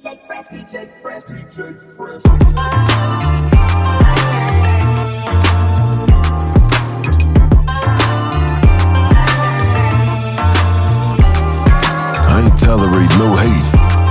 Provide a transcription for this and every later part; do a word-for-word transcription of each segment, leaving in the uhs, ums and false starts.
J Fresh, D J Fresh, D J Fresh. I ain't tolerate no hate.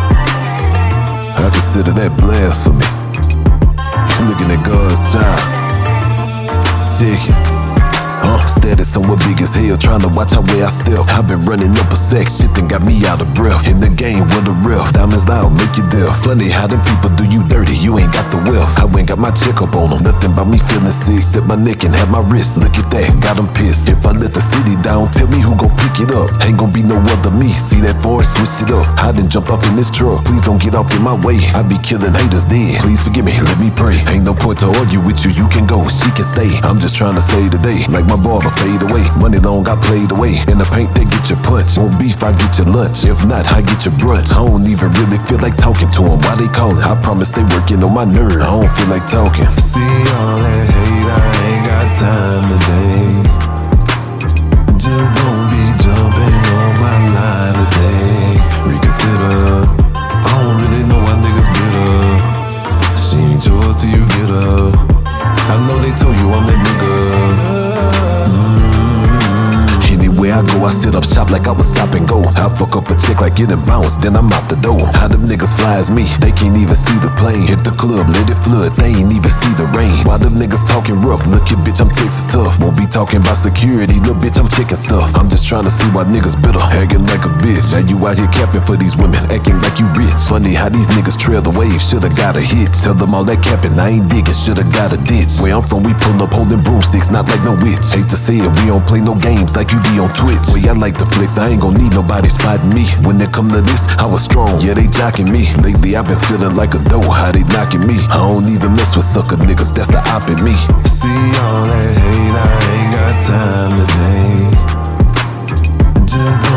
I consider that blasphemy. Looking at God's child. Check it. Uh, status somewhere big as hell, trying to watch how way I step. I've been running up a sack, shit that got me out of breath. In the game with a ref, diamonds loud, make you deaf. Funny how them people do you dirty, you ain't got the wealth. I ain't got my check up on them, nothing about me feeling sick. Set my neck and have my wrist, look at that, got them pissed. If I let the city down, tell me who gon' pick it up. Ain't gon' be no other me, see that forest, switched it up. I done jumped off in this truck, please don't get off in my way. I be killing haters then, please forgive me, let me pray. Ain't no point to argue with you, you can go, she can stay. I'm just trying to save the day, like my barber fade away. Money long, I played away. In the paint, they get your punch. On beef, I get your lunch. If not, I get your brunch. I don't even really feel like talking to them. Why they callin'? I promise they working on my nerve. I don't feel like talking. See all that hate, I ain't got time today. Just don't be jumping on my line today. Reconsider. I don't really know why niggas bitter. She ain't yours till you get her. I know they told you I'm that nigga. Where I go, I sit up shop like I was stop and go. I fuck up a chick like it and bounce, then I'm out the door. How them niggas fly as me, they can't even see the plane. Hit the club, let it flood, they ain't even see the rain. Why them niggas talking rough, look at bitch, I'm Texas tough. Won't be talking about security, little bitch, I'm checking stuff. I'm just trying to see why niggas bitter, acting like a bitch. Now you out here capping for these women, acting like you rich. Funny how these niggas trail the wave, should've got a hit. Tell them all that capping, I ain't digging, should've got a ditch. Where I'm from, we pull up holding broomsticks, not like no witch. Hate to say it, we don't play no games like you be on Twitch. Way I like the flicks, I ain't gon' need nobody spotting me. When it come to this, I was strong, yeah they jocking me. Lately I've been feeling like a dough, how they knocking me. I don't even mess with sucker niggas, that's the op in me. See all that hate, I ain't got time today. Just don't